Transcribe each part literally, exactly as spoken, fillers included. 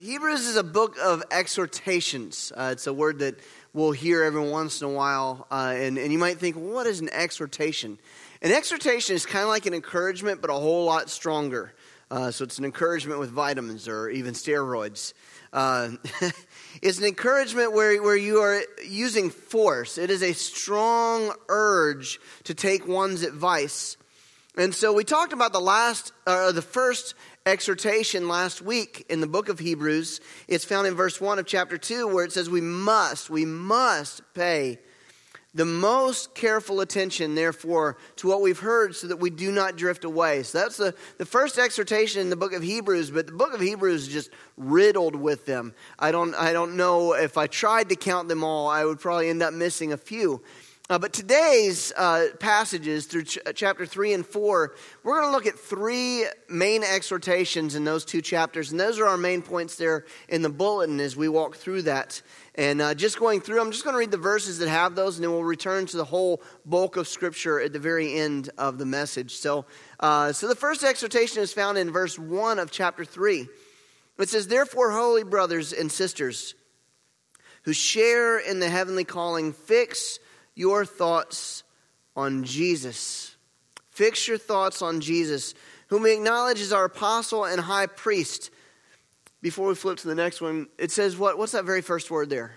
Hebrews is a book of exhortations. Uh, it's a word that we'll hear every once in a while. Uh, and, and you might think, well, what is an exhortation? An exhortation is kind of like an encouragement, but a whole lot stronger. Uh, so it's an encouragement with vitamins or even steroids. Uh, it's an encouragement where, where you are using force. It is a strong urge to take one's advice. And so we talked about the last, uh, the first exhortation last week in the book of Hebrews. It's found in verse one of chapter two, where it says we must, we must pay the most careful attention, therefore, to what we've heard so that we do not drift away. So that's the, the first exhortation in the book of Hebrews, but the book of Hebrews is just riddled with them. I don't, I don't know if I tried to count them all, I would probably end up missing a few. Uh, but today's uh, passages through ch- chapter three and four, we're going to look at three main exhortations in those two chapters. And those are our main points there in the bulletin as we walk through that. And uh, just going through, I'm just going to read the verses that have those, and then we'll return to the whole bulk of Scripture at the very end of the message. So, uh, so the first exhortation is found in verse one of chapter three. It says, "Therefore, holy brothers and sisters, who share in the heavenly calling, fix your thoughts on Jesus." Fix your thoughts on Jesus, whom we acknowledge as our apostle and high priest. Before we flip to the next one, it says what? What's that very first word there?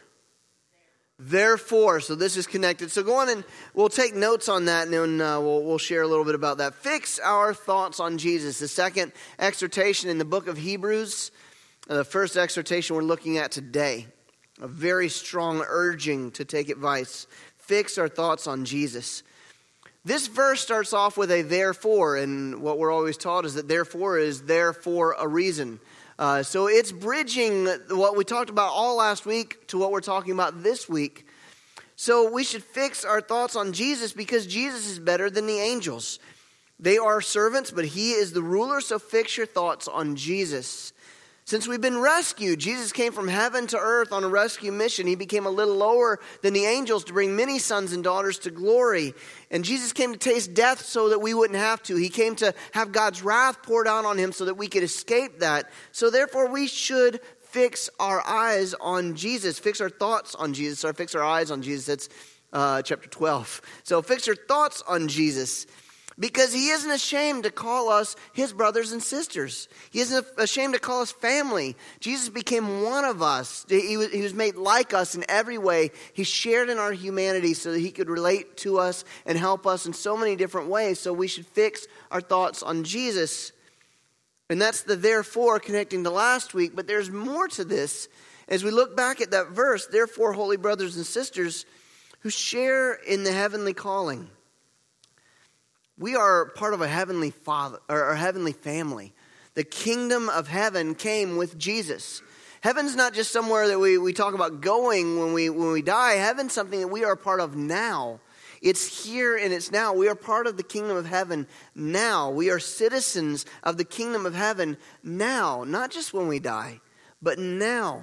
Therefore. So this is connected. So go on and we'll take notes on that, and then uh, we'll, we'll share a little bit about that. Fix our thoughts on Jesus. The second exhortation in the book of Hebrews. Uh, the first exhortation we're looking at today. A very strong urging to take advice. Fix our thoughts on Jesus. This verse starts off with a therefore, and what we're always taught is that therefore is there for a reason. Uh, so it's bridging what we talked about all last week to what we're talking about this week. So we should fix our thoughts on Jesus because Jesus is better than the angels. They are servants, but he is the ruler, so fix your thoughts on Jesus. Since we've been rescued, Jesus came from heaven to earth on a rescue mission. He became a little lower than the angels to bring many sons and daughters to glory. And Jesus came to taste death so that we wouldn't have to. He came to have God's wrath poured out on him so that we could escape that. So therefore we should fix our eyes on Jesus, fix our thoughts on Jesus, or fix our eyes on Jesus. That's uh, chapter twelve. So fix your thoughts on Jesus. Because he isn't ashamed to call us his brothers and sisters. He isn't ashamed to call us family. Jesus became one of us. He was, he was made like us in every way. He shared in our humanity so that he could relate to us and help us in so many different ways. So we should fix our thoughts on Jesus. And that's the therefore connecting to last week. But there's more to this. As we look back at that verse, therefore, holy brothers and sisters who share in the heavenly calling. We are part of a heavenly father or a heavenly family. The kingdom of heaven came with Jesus. Heaven's not just somewhere that we, we talk about going when we when we die. Heaven's something that we are a part of now. It's here and it's now. We are part of the kingdom of heaven now. We are citizens of the kingdom of heaven now. Not just when we die, but now.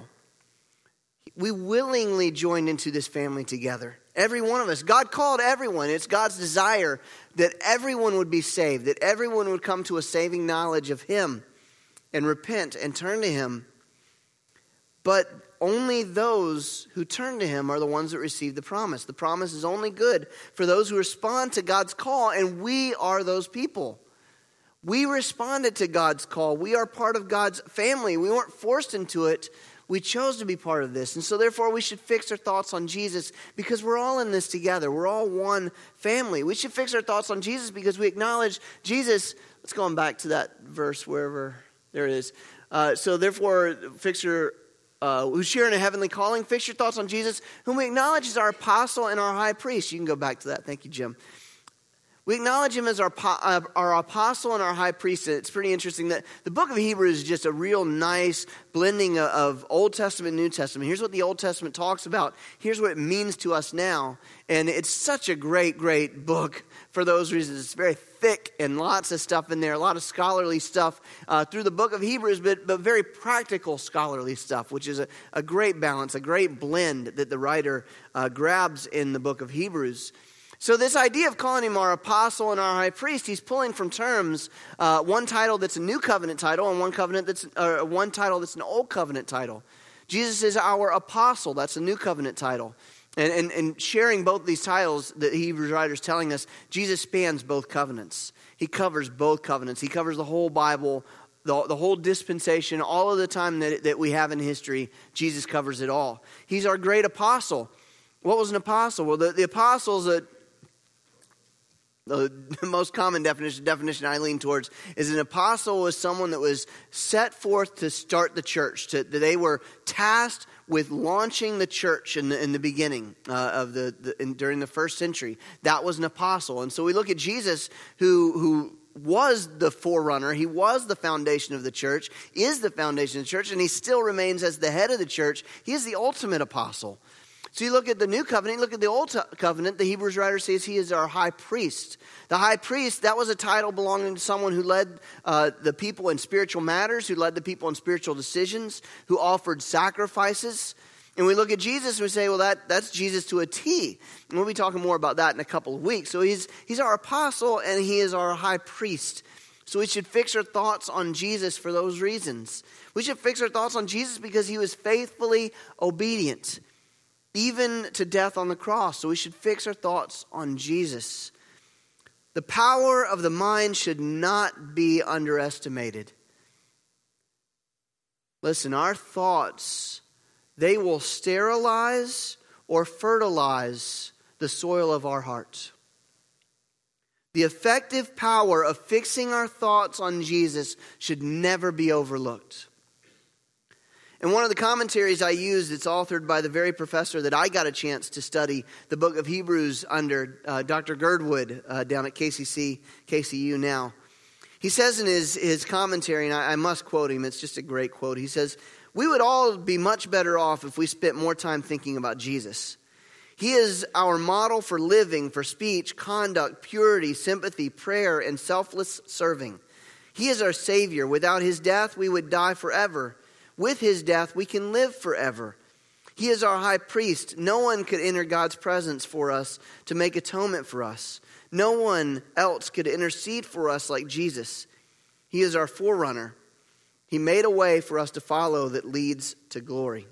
We willingly joined into this family together. Every one of us. God called everyone. It's God's desire that everyone would be saved, that everyone would come to a saving knowledge of him and repent and turn to him. But only those who turn to him are the ones that receive the promise. The promise is only good for those who respond to God's call, and we are those people. We responded to God's call. We are part of God's family. We weren't forced into it. We chose to be part of this. And so therefore we should fix our thoughts on Jesus because we're all in this together. We're all one family. We should fix our thoughts on Jesus because we acknowledge Jesus. Let's go on back to that verse wherever. There it is. Uh, so therefore fix your, uh, who share in a heavenly calling, fix your thoughts on Jesus, whom we acknowledge as our apostle and our high priest. You can go back to that. Thank you, Jim. We acknowledge him as our, uh, our apostle and our high priest. It's pretty interesting that the book of Hebrews is just a real nice blending of, of Old Testament and New Testament. Here's what the Old Testament talks about. Here's what it means to us now. And it's such a great, great book for those reasons. It's very thick and lots of stuff in there, a lot of scholarly stuff uh, through the book of Hebrews, but, but very practical scholarly stuff, which is a, a great balance, a great blend that the writer uh, grabs in the book of Hebrews. So this idea of calling him our apostle and our high priest, he's pulling from terms, uh, one title that's a new covenant title and one covenant that's uh, one title that's an old covenant title. Jesus is our apostle, that's a new covenant title. And, and, and sharing both these titles, the Hebrews writer is telling us, Jesus spans both covenants. He covers both covenants. He covers the whole Bible, the, the whole dispensation, all of the time that, that we have in history. Jesus covers it all. He's our great apostle. What was an apostle? Well, the, the apostles, uh, the most common definition, definition I lean towards is an apostle was someone that was set forth to start the church. To, they were tasked with launching the church in the, in the beginning uh, of the, the in, during the first century. That was an apostle. And so we look at Jesus, who who was the forerunner. He was the foundation of the church, is the foundation of the church, and he still remains as the head of the church. He is the ultimate apostle. So you look at the new covenant, you look at the old covenant, the Hebrews writer says he is our high priest. The high priest, that was a title belonging to someone who led uh, the people in spiritual matters, who led the people in spiritual decisions, who offered sacrifices. And we look at Jesus and we say, well, that, that's Jesus to a T. And we'll be talking more about that in a couple of weeks. So he's, he's our apostle and he is our high priest. So we should fix our thoughts on Jesus for those reasons. We should fix our thoughts on Jesus because he was faithfully obedient, even to death on the cross. So we should fix our thoughts on Jesus. The power of the mind should not be underestimated. Listen, our thoughts, they will sterilize or fertilize the soil of our heart. The effective power of fixing our thoughts on Jesus should never be overlooked. And one of the commentaries I used, it's authored by the very professor that I got a chance to study the book of Hebrews under, uh, Doctor Girdwood uh, down at K C C, K C U now. He says in his, his commentary, and I, I must quote him, it's just a great quote. He says, "We would all be much better off if we spent more time thinking about Jesus. He is our model for living, for speech, conduct, purity, sympathy, prayer, and selfless serving. He is our Savior. Without his death, we would die forever. With his death, we can live forever. He is our high priest. No one could enter God's presence for us to make atonement for us. No one else could intercede for us like Jesus. He is our forerunner. He made a way for us to follow that leads to glory."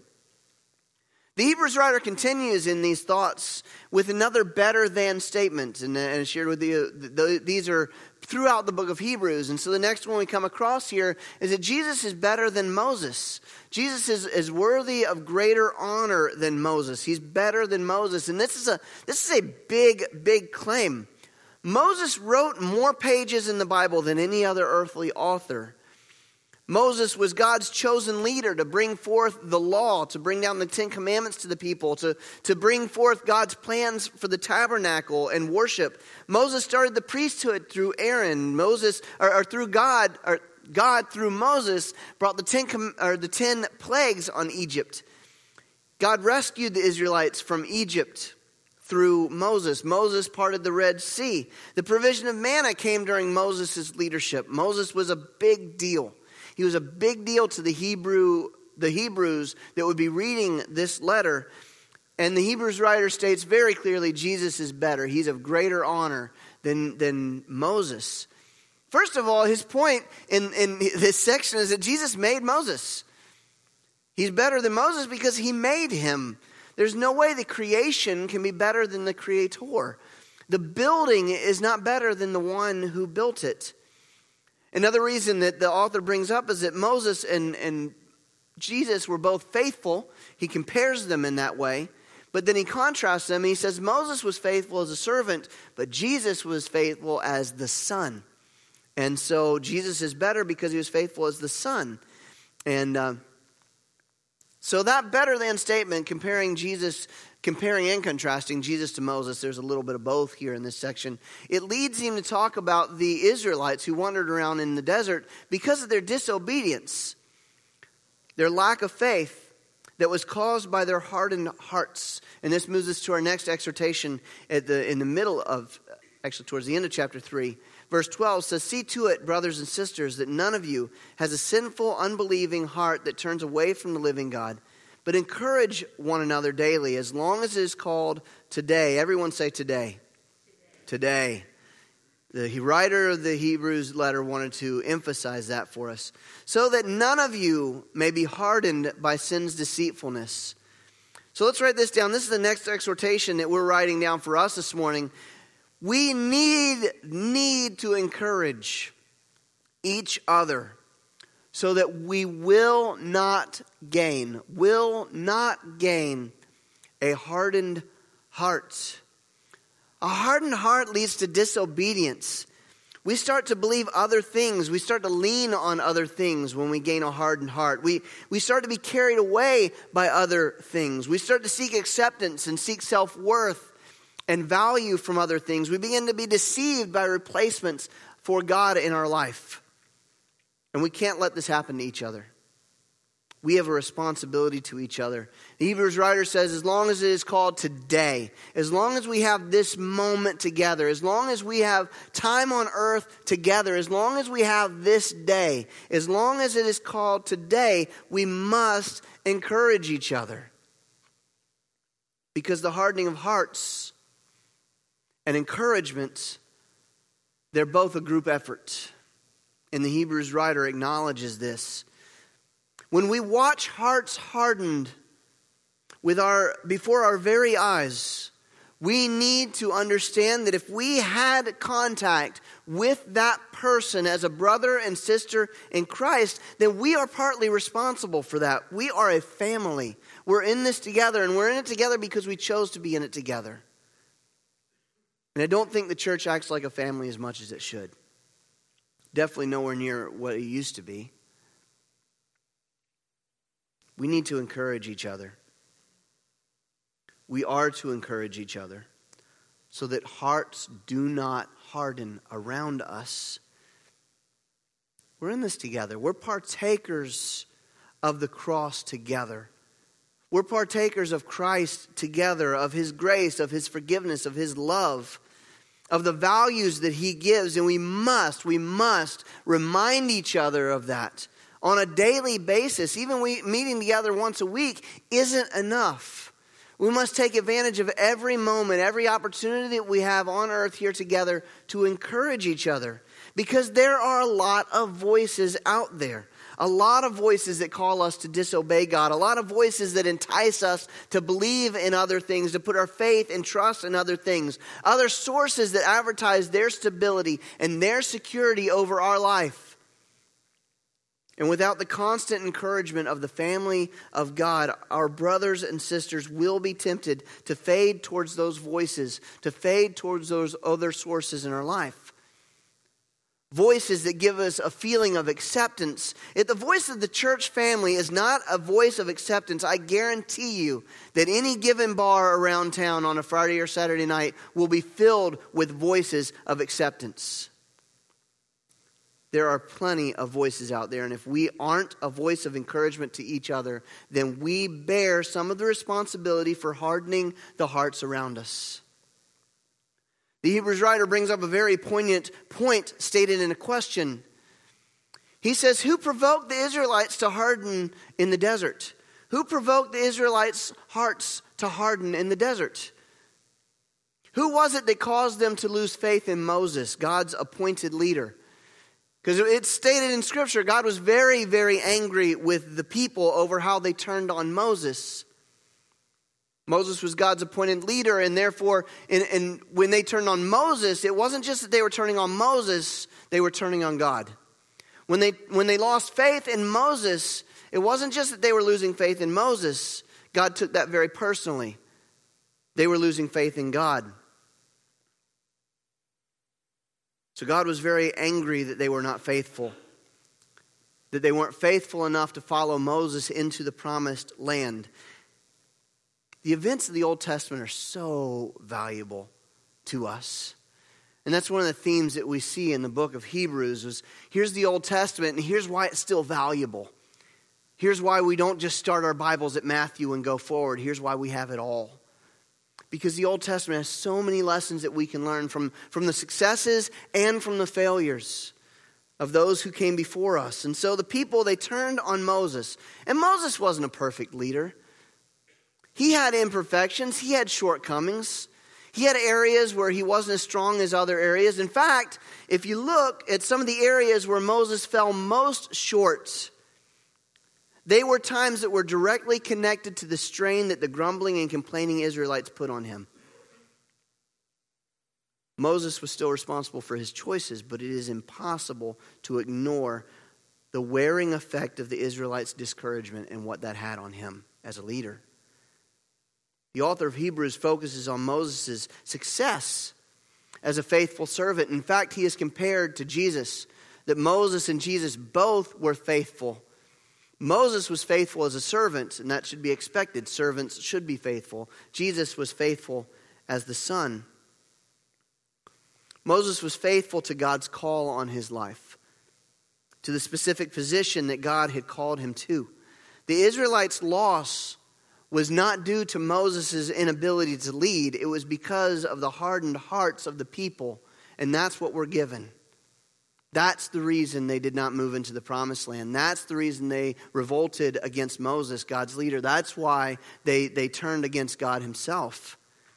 The Hebrews writer continues in these thoughts with another better than statement. And, and shared with you, the, these are throughout the book of Hebrews. And so the next one we come across here is that Jesus is better than Moses. Jesus is, is worthy of greater honor than Moses. He's better than Moses. And this is a this is a big, big claim. Moses wrote more pages in the Bible than any other earthly author. Moses was God's chosen leader to bring forth the law, to bring down the Ten Commandments to the people, to, to bring forth God's plans for the tabernacle and worship. Moses started the priesthood through Aaron. Moses, or, or through God, or God through Moses brought the ten, or the ten plagues on Egypt. God rescued the Israelites from Egypt through Moses. Moses parted the Red Sea. The provision of manna came during Moses' leadership. Moses was a big deal. He was a big deal to the Hebrew, the Hebrews that would be reading this letter. And the Hebrews writer states very clearly, Jesus is better. He's of greater honor than, than Moses. First of all, his point in, in this section is that Jesus made Moses. He's better than Moses because he made him. There's no way the creation can be better than the creator. The building is not better than the one who built it. Another reason that the author brings up is that Moses and, and Jesus were both faithful. He compares them in that way. But then he contrasts them and he says Moses was faithful as a servant, but Jesus was faithful as the son. And so Jesus is better because he was faithful as the son. And uh, so that better than statement, comparing Jesus, comparing and contrasting Jesus to Moses, there's a little bit of both here in this section. It leads him to talk about the Israelites who wandered around in the desert because of their disobedience, their lack of faith that was caused by their hardened hearts. And this moves us to our next exhortation at the in the middle of, actually towards the end of chapter three. Verse twelve says, "See to it, brothers and sisters, that none of you has a sinful, unbelieving heart that turns away from the living God. But encourage one another daily, as long as it is called today." Everyone say today. today. The writer of the Hebrews letter wanted to emphasize that for us. So that none of you may be hardened by sin's deceitfulness. So let's write this down. This is the next exhortation that we're writing down for us this morning. We need, need to encourage each other so that we will not gain, will not gain a hardened heart. A hardened heart leads to disobedience. We start to believe other things. We start to lean on other things when we gain a hardened heart. We, we start to be carried away by other things. We start to seek acceptance and seek self-worth and value from other things. We begin to be deceived by replacements for God in our life. And we can't let this happen to each other. We have a responsibility to each other. The Hebrews writer says, as long as it is called today, as long as we have this moment together, as long as we have time on earth together, as long as we have this day, as long as it is called today, we must encourage each other. Because the hardening of hearts and encouragement, they're both a group effort. And the Hebrews writer acknowledges this. When we watch hearts hardened with our before our very eyes, we need to understand that if we had contact with that person as a brother and sister in Christ, then we are partly responsible for that. We are a family. We're in this together, and we're in it together because we chose to be in it together. And I don't think the church acts like a family as much as it should. Definitely nowhere near what it used to be. We need to encourage each other. We are to encourage each other so that hearts do not harden around us. We're in this together. We're partakers of the cross together. We're partakers of Christ together, of His grace, of His forgiveness, of His love, of the values that He gives. And we must, we must remind each other of that on a daily basis. Even we meeting together once a week isn't enough. We must take advantage of every moment, every opportunity that we have on earth here together to encourage each other. Because there are a lot of voices out there. A lot of voices that call us to disobey God. A lot of voices that entice us to believe in other things, to put our faith and trust in other things. Other sources that advertise their stability and their security over our life. And without the constant encouragement of the family of God, our brothers and sisters will be tempted to fade towards those voices, to fade towards those other sources in our life. Voices that give us a feeling of acceptance. If the voice of the church family is not a voice of acceptance, I guarantee you that any given bar around town on a Friday or Saturday night will be filled with voices of acceptance. There are plenty of voices out there, and if we aren't a voice of encouragement to each other, then we bear some of the responsibility for hardening the hearts around us. The Hebrews writer brings up a very poignant point stated in a question. He says, who provoked the Israelites to harden in the desert? Who provoked the Israelites' hearts to harden in the desert? Who was it that caused them to lose faith in Moses, God's appointed leader? Because it's stated in Scripture, God was very, very angry with the people over how they turned on Moses. Moses was God's appointed leader, and therefore, and, and when they turned on Moses, it wasn't just that they were turning on Moses, they were turning on God. When they, when they lost faith in Moses, it wasn't just that they were losing faith in Moses. God took that very personally. They were losing faith in God. So God was very angry that they were not faithful, that they weren't faithful enough to follow Moses into the promised land. The events of the Old Testament are so valuable to us. And that's one of the themes that we see in the book of Hebrews is here's the Old Testament and here's why it's still valuable. Here's why we don't just start our Bibles at Matthew and go forward. Here's why we have it all. Because the Old Testament has so many lessons that we can learn from, from the successes and from the failures of those who came before us. And so the people, they turned on Moses. And Moses wasn't a perfect leader. He had imperfections. He had shortcomings. He had areas where he wasn't as strong as other areas. In fact, if you look at some of the areas where Moses fell most short, they were times that were directly connected to the strain that the grumbling and complaining Israelites put on him. Moses was still responsible for his choices, but it is impossible to ignore the wearing effect of the Israelites' discouragement and what that had on him as a leader. The author of Hebrews focuses on Moses' success as a faithful servant. In fact, he is compared to Jesus, that Moses and Jesus both were faithful. Moses was faithful as a servant, and that should be expected. Servants should be faithful. Jesus was faithful as the son. Moses was faithful to God's call on his life, to the specific position that God had called him to. The Israelites' loss was not due to Moses' inability to lead. It was because of the hardened hearts of the people, and that's what we're given. That's the reason they did not move into the promised land. That's the reason they revolted against Moses, God's leader. That's why they, they turned against God himself.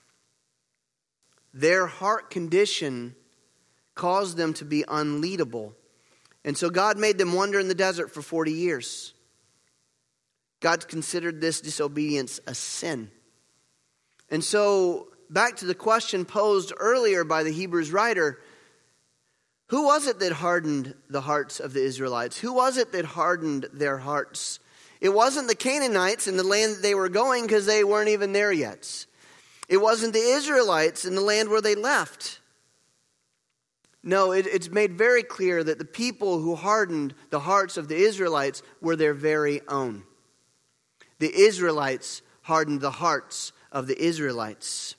Their heart condition caused them to be unleadable. And so God made them wander in the desert for forty years. God considered this disobedience a sin. And so, back to the question posed earlier by the Hebrews writer, who was it that hardened the hearts of the Israelites? Who was it that hardened their hearts? It wasn't the Canaanites in the land that they were going, because they weren't even there yet. It wasn't the Israelites in the land where they left. No, it, it's made very clear that the people who hardened the hearts of the Israelites were their very own. The Israelites hardened the hearts of the Israelites.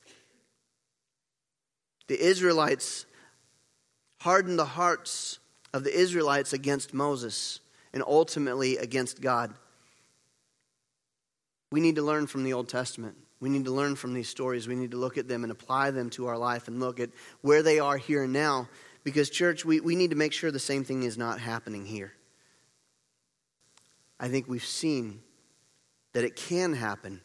The Israelites hardened the hearts of the Israelites against Moses and ultimately against God. We need to learn from the Old Testament. We need to learn from these stories. We need to look at them and apply them to our life and look at where they are here and now. Because, church, we, we need to make sure the same thing is not happening here. I think we've seen that it can happen.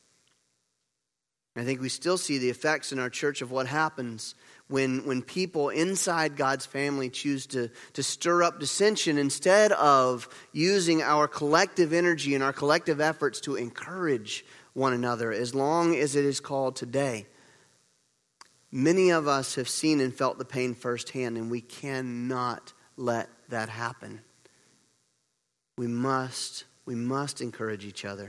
I think we still see the effects in our church of what happens when, when people inside God's family choose to, to stir up dissension instead of using our collective energy and our collective efforts to encourage one another, as long as it is called today. Many of us have seen and felt the pain firsthand, and we cannot let that happen. We must, we must encourage each other.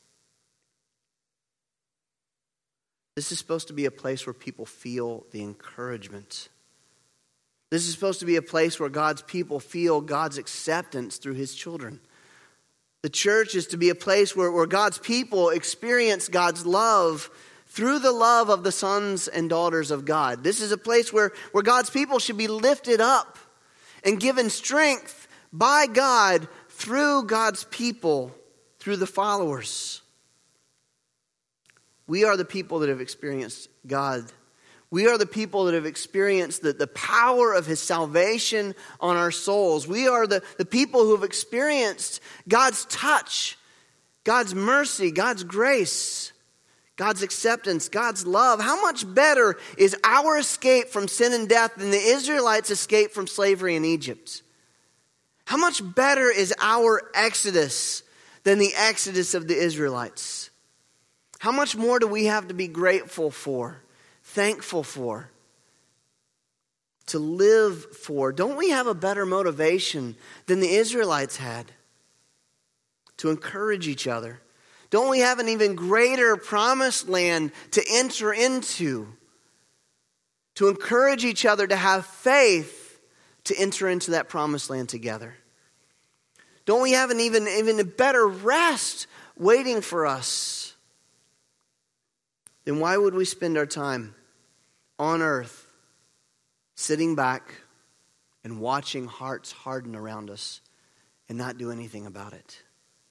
This is supposed to be a place where people feel the encouragement. This is supposed to be a place where God's people feel God's acceptance through his children. The church is to be a place where, where God's people experience God's love through the love of the sons and daughters of God. This is a place where, where God's people should be lifted up and given strength by God through God's people, through the followers. We are the people that have experienced God. We are the people that have experienced the, the power of his salvation on our souls. We are the, the people who have experienced God's touch, God's mercy, God's grace, God's acceptance, God's love. How much better is our escape from sin and death than the Israelites' escape from slavery in Egypt? How much better is our exodus than the exodus of the Israelites? How much more do we have to be grateful for, thankful for, to live for? Don't we have a better motivation than the Israelites had to encourage each other? Don't we have an even greater promised land to enter into, to encourage each other to have faith to enter into that promised land together? Don't we have an even, even a better rest waiting for us? Then why would we spend our time on earth sitting back and watching hearts harden around us and not do anything about it?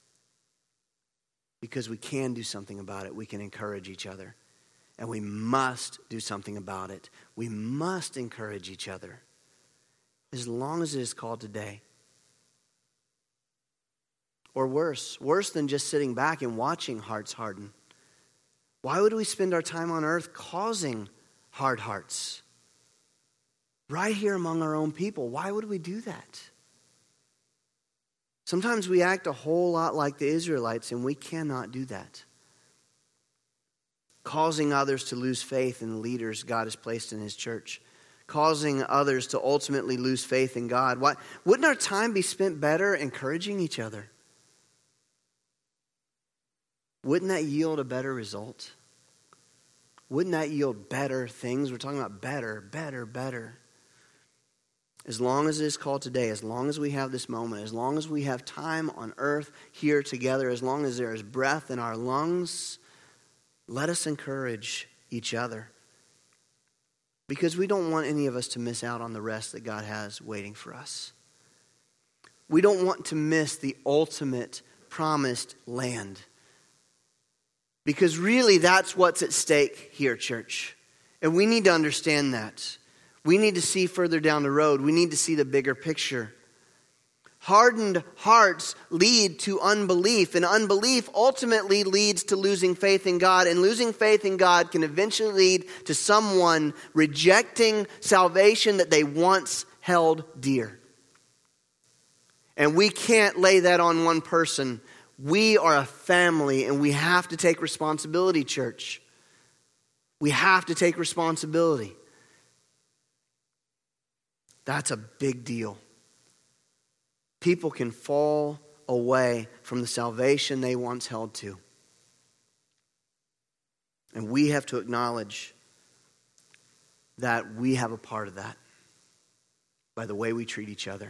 Because we can do something about it. We can encourage each other. And we must do something about it. We must encourage each other. As long as it is called today. Or worse, worse than just sitting back and watching hearts harden. Why would we spend our time on earth causing hard hearts? Right here among our own people. Why would we do that? Sometimes we act a whole lot like the Israelites, and we cannot do that. Causing others to lose faith in the leaders God has placed in his church. Causing others to ultimately lose faith in God. Why, wouldn't our time be spent better encouraging each other? Wouldn't that yield a better result? Wouldn't that yield better things? We're talking about better, better, better. As long as it is called today, as long as we have this moment, as long as we have time on earth here together, as long as there is breath in our lungs, let us encourage each other. Because we don't want any of us to miss out on the rest that God has waiting for us. We don't want to miss the ultimate promised land. Because really that's what's at stake here, church. And we need to understand that. We need to see further down the road. We need to see the bigger picture. Hardened hearts lead to unbelief, and unbelief ultimately leads to losing faith in God, and losing faith in God can eventually lead to someone rejecting salvation that they once held dear. And we can't lay that on one person. We are a family, and we have to take responsibility, church. We have to take responsibility. That's a big deal. People can fall away from the salvation they once held to. And we have to acknowledge that we have a part of that by the way we treat each other.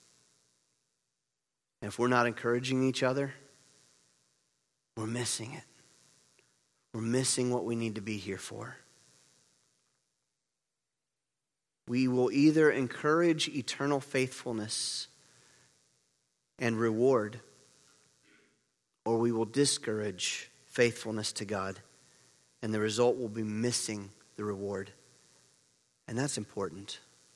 And if we're not encouraging each other, we're missing it. We're missing what we need to be here for. We will either encourage eternal faithfulness and reward, or we will discourage faithfulness to God, and the result will be missing the reward. And that's important.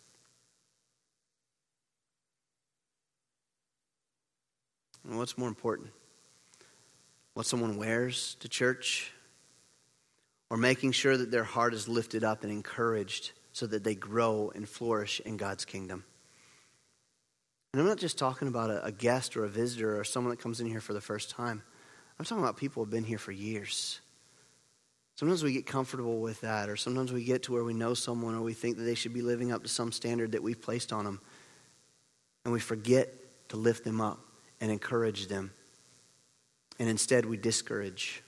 And what's more important? What someone wears to church, or making sure that their heart is lifted up and encouraged so that they grow and flourish in God's kingdom. And I'm not just talking about a, a guest or a visitor or someone that comes in here for the first time. I'm talking about people who have been here for years. Sometimes we get comfortable with that, or sometimes we get to where we know someone or we think that they should be living up to some standard that we've placed on them. And we forget to lift them up and encourage them. And instead we discourage.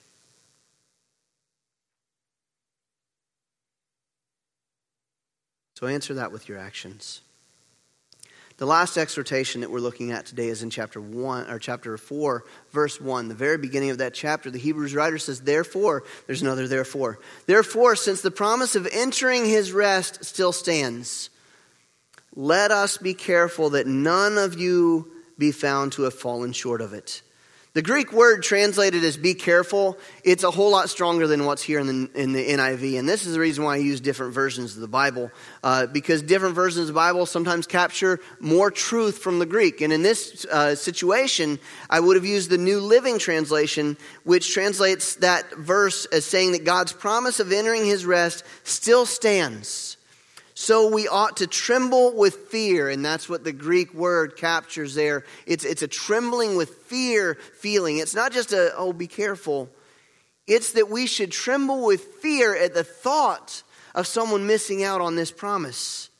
So answer that with your actions. The last exhortation that we're looking at today is in chapter one or chapter four, verse one. The very beginning of that chapter, the Hebrews writer says, "Therefore," there's another therefore. "Therefore, since the promise of entering his rest still stands, let us be careful that none of you be found to have fallen short of it." The Greek word translated as "be careful," it's a whole lot stronger than what's here in the, in the N I V. And this is the reason why I use different versions of the Bible. Uh, because different versions of the Bible sometimes capture more truth from the Greek. And in this uh, situation, I would have used the New Living Translation, which translates that verse as saying that God's promise of entering his rest still stands. So we ought to tremble with fear, and that's what the Greek word captures there. It's, it's a trembling with fear feeling. It's not just a, oh, be careful. It's that we should tremble with fear at the thought of someone missing out on this promise.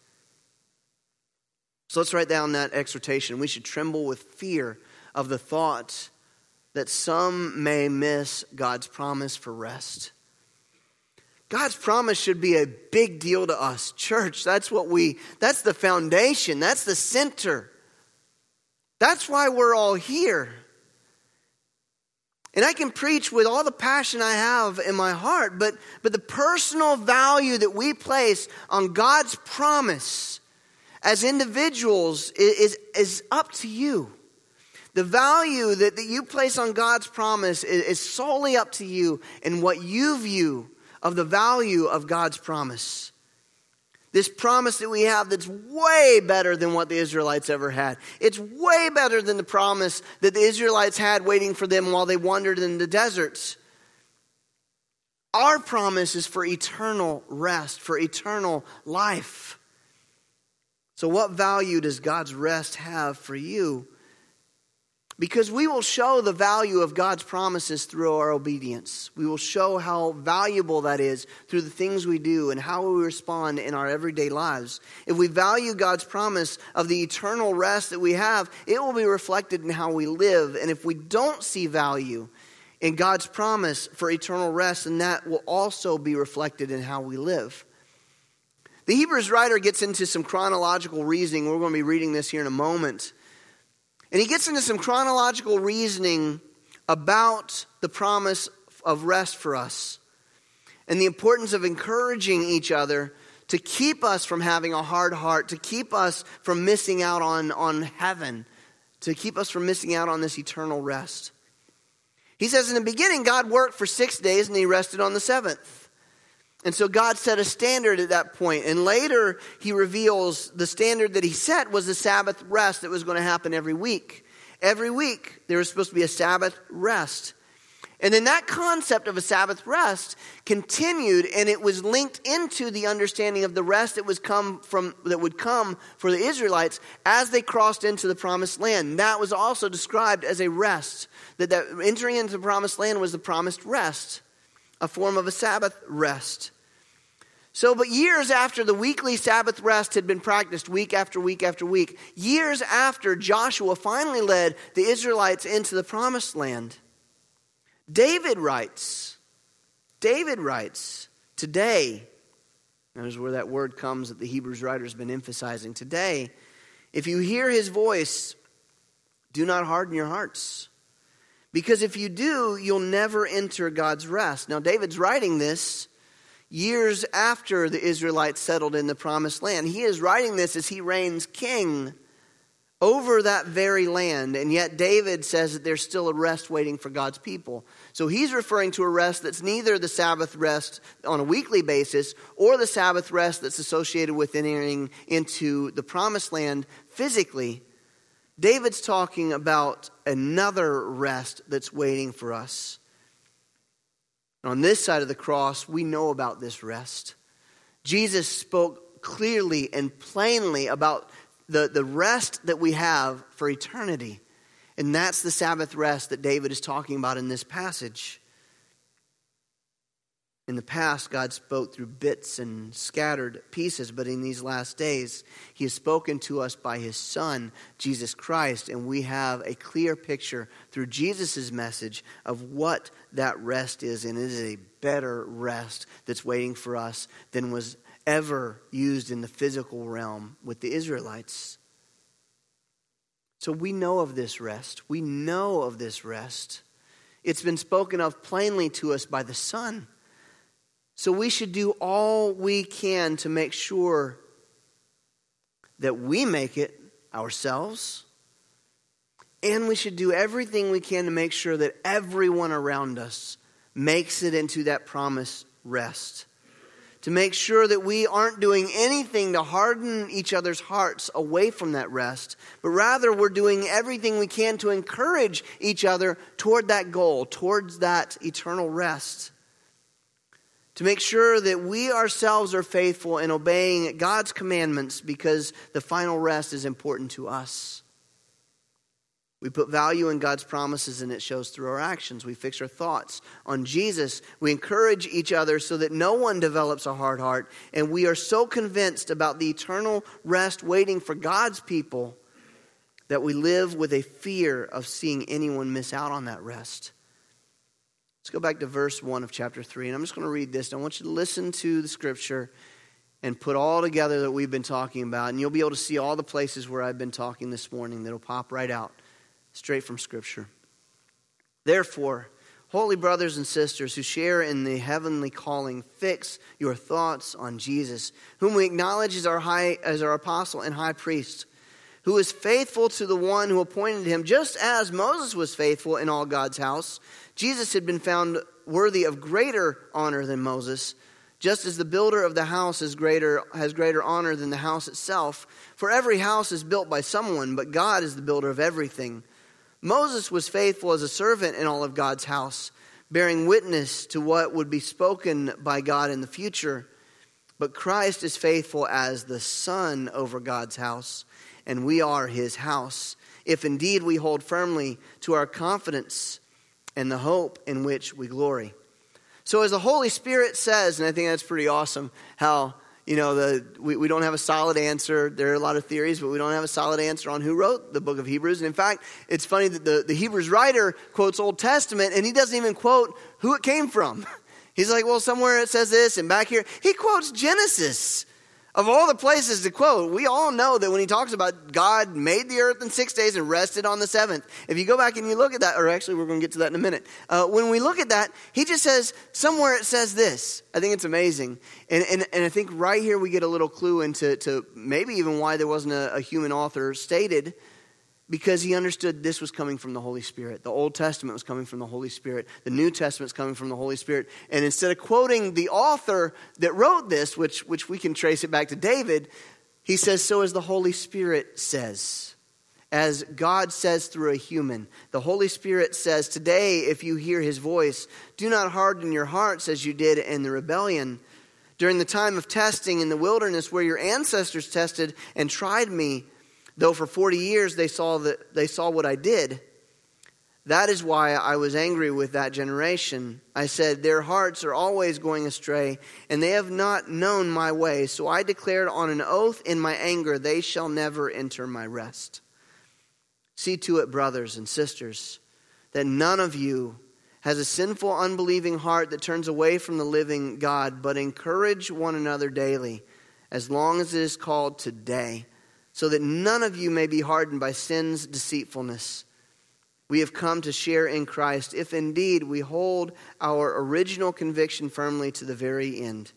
So let's write down that exhortation. We should tremble with fear of the thought that some may miss God's promise for rest. God's promise should be a big deal to us. Church, that's what we, that's the foundation. That's the center. That's why we're all here. And I can preach with all the passion I have in my heart, but, but the personal value that we place on God's promise as individuals is, is up to you. The value that, that you place on God's promise is, is solely up to you and what you view of the value of God's promise. This promise that we have that's way better than what the Israelites ever had. It's way better than the promise that the Israelites had waiting for them while they wandered in the deserts. Our promise is for eternal rest, for eternal life. So what value does God's rest have for you? Because we will show the value of God's promises through our obedience. We will show how valuable that is through the things we do and how we respond in our everyday lives. If we value God's promise of the eternal rest that we have, it will be reflected in how we live. And if we don't see value in God's promise for eternal rest, then that will also be reflected in how we live. The Hebrews writer gets into some chronological reasoning. We're going to be reading this here in a moment. And he gets into some chronological reasoning about the promise of rest for us and the importance of encouraging each other to keep us from having a hard heart, to keep us from missing out on, on heaven, to keep us from missing out on this eternal rest. He says in the beginning, God worked for six days and he rested on the seventh. And so God set a standard at that point. And later he reveals the standard that he set was the Sabbath rest that was going to happen every week. Every week there was supposed to be a Sabbath rest. And then that concept of a Sabbath rest continued, and it was linked into the understanding of the rest that was come from that would come for the Israelites as they crossed into the promised land. That was also described as a rest. That, that entering into the promised land was the promised rest, a form of a Sabbath rest. So, but years after the weekly Sabbath rest had been practiced week after week after week, years after Joshua finally led the Israelites into the promised land, David writes, David writes, today, there's where that word comes that the Hebrews writer has been emphasizing, today, if you hear his voice, do not harden your hearts. Because if you do, you'll never enter God's rest. Now, David's writing this years after the Israelites settled in the promised land. He is writing this as he reigns king over that very land. And yet David says that there's still a rest waiting for God's people. So he's referring to a rest that's neither the Sabbath rest on a weekly basis or the Sabbath rest that's associated with entering into the promised land physically. David's talking about another rest that's waiting for us. On this side of the cross, we know about this rest. Jesus spoke clearly and plainly about the, the rest that we have for eternity. And that's the Sabbath rest that David is talking about in this passage. In the past, God spoke through bits and scattered pieces, but in these last days, he has spoken to us by his Son, Jesus Christ, and we have a clear picture through Jesus' message of what that rest is, and it is a better rest that's waiting for us than was ever used in the physical realm with the Israelites. So we know of this rest. We know of this rest. It's been spoken of plainly to us by the Son. So we should do all we can to make sure that we make it ourselves. And we should do everything we can to make sure that everyone around us makes it into that promised rest. To make sure that we aren't doing anything to harden each other's hearts away from that rest, but rather we're doing everything we can to encourage each other toward that goal, towards that eternal rest. To make sure that we ourselves are faithful in obeying God's commandments because the final rest is important to us. We put value in God's promises and it shows through our actions. We fix our thoughts on Jesus. We encourage each other so that no one develops a hard heart. And we are so convinced about the eternal rest waiting for God's people that we live with a fear of seeing anyone miss out on that rest. Let's go back to verse one of chapter three, and I'm just going to read this. I want you to listen to the scripture and put all together that we've been talking about, and you'll be able to see all the places where I've been talking this morning that'll pop right out, straight from scripture. Therefore, holy brothers and sisters who share in the heavenly calling, fix your thoughts on Jesus, whom we acknowledge as our high, as our apostle and high priest, who is faithful to the one who appointed him, just as Moses was faithful in all God's house. Jesus had been found worthy of greater honor than Moses, just as the builder of the house is greater, has greater honor than the house itself. For every house is built by someone, but God is the builder of everything. Moses was faithful as a servant in all of God's house, bearing witness to what would be spoken by God in the future. But Christ is faithful as the Son over God's house, and we are his house, if indeed we hold firmly to our confidence and the hope in which we glory. So as the Holy Spirit says, and I think that's pretty awesome, how, you know, the we, we don't have a solid answer. There are a lot of theories, but we don't have a solid answer on who wrote the book of Hebrews. And in fact, it's funny that the, the Hebrews writer quotes Old Testament, and he doesn't even quote who it came from. He's like, well, somewhere it says this, and back here, he quotes Genesis. Of all the places to quote, we all know that when he talks about God made the earth in six days and rested on the seventh. If you go back and you look at that, or actually we're going to get to that in a minute. Uh, when we look at that, he just says, somewhere it says this. I think it's amazing. And, and, and I think right here we get a little clue into to maybe even why there wasn't a, a human author stated, because he understood this was coming from the Holy Spirit. The Old Testament was coming from the Holy Spirit. The New Testament is coming from the Holy Spirit. And instead of quoting the author that wrote this, which, which we can trace it back to David, he says, so as the Holy Spirit says. As God says through a human. The Holy Spirit says, today if you hear his voice, do not harden your hearts as you did in the rebellion. During the time of testing in the wilderness where your ancestors tested and tried me, though for forty years they saw that they saw what I did. That is why I was angry with that generation. I said, their hearts are always going astray, and they have not known my way. So I declared on an oath in my anger, they shall never enter my rest. See to it, brothers and sisters, that none of you has a sinful, unbelieving heart that turns away from the living God, but encourage one another daily, as long as it is called today, so that none of you may be hardened by sin's deceitfulness. We have come to share in Christ, if indeed we hold our original conviction firmly to the very end.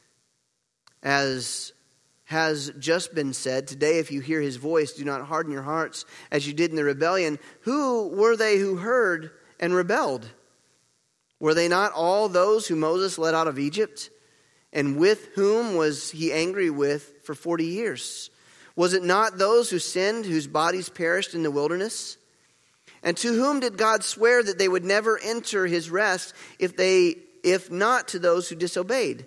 As has just been said, today if you hear his voice, do not harden your hearts as you did in the rebellion. Who were they who heard and rebelled? Were they not all those who Moses led out of Egypt? And with whom was he angry with for forty years? Was it not those who sinned, whose bodies perished in the wilderness? And to whom did God swear that they would never enter his rest, if they, if not to those who disobeyed?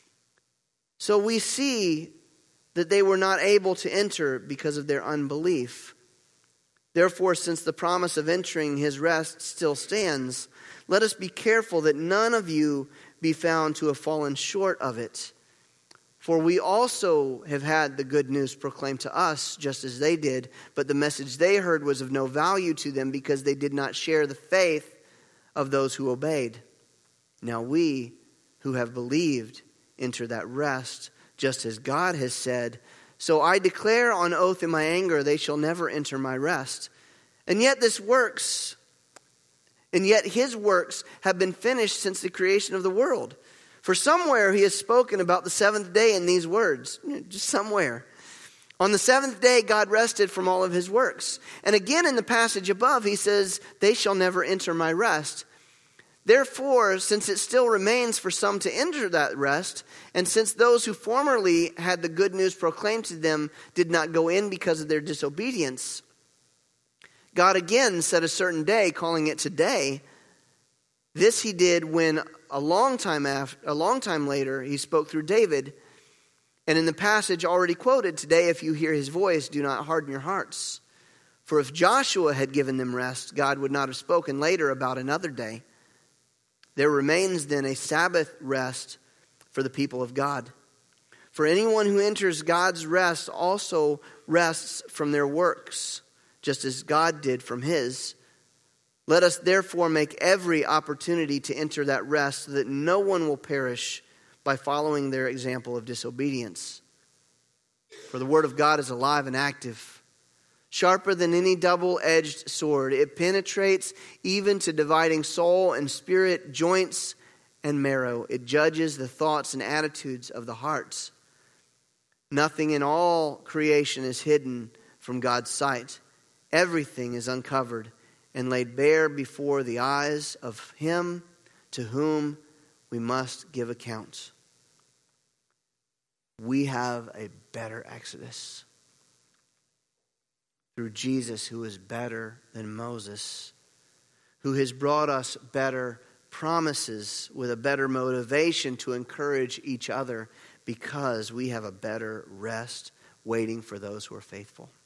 So we see that they were not able to enter because of their unbelief. Therefore, since the promise of entering his rest still stands, let us be careful that none of you be found to have fallen short of it. For we also have had the good news proclaimed to us, just as they did, but the message they heard was of no value to them because they did not share the faith of those who obeyed. Now we, who have believed, enter that rest, just as God has said, so I declare on oath in my anger, they shall never enter my rest. And yet this works, and yet his works have been finished since the creation of the world. For somewhere he has spoken about the seventh day in these words, just somewhere. On the seventh day, God rested from all of his works. And again in the passage above, he says, they shall never enter my rest. Therefore, since it still remains for some to enter that rest, and since those who formerly had the good news proclaimed to them did not go in because of their disobedience, God again set a certain day, calling it today. This he did when a long time after, a long time later, he spoke through David. And in the passage already quoted, today if you hear his voice, do not harden your hearts. For if Joshua had given them rest, God would not have spoken later about another day. There remains then a Sabbath rest for the people of God. For anyone who enters God's rest also rests from their works, just as God did from his. Let us therefore make every opportunity to enter that rest so that no one will perish by following their example of disobedience. For the word of God is alive and active, sharper than any double-edged sword. It penetrates even to dividing soul and spirit, joints and marrow. It judges the thoughts and attitudes of the hearts. Nothing in all creation is hidden from God's sight. Everything is uncovered and laid bare before the eyes of him to whom we must give account. We have a better Exodus through Jesus, who is better than Moses, who has brought us better promises with a better motivation to encourage each other because we have a better rest waiting for those who are faithful.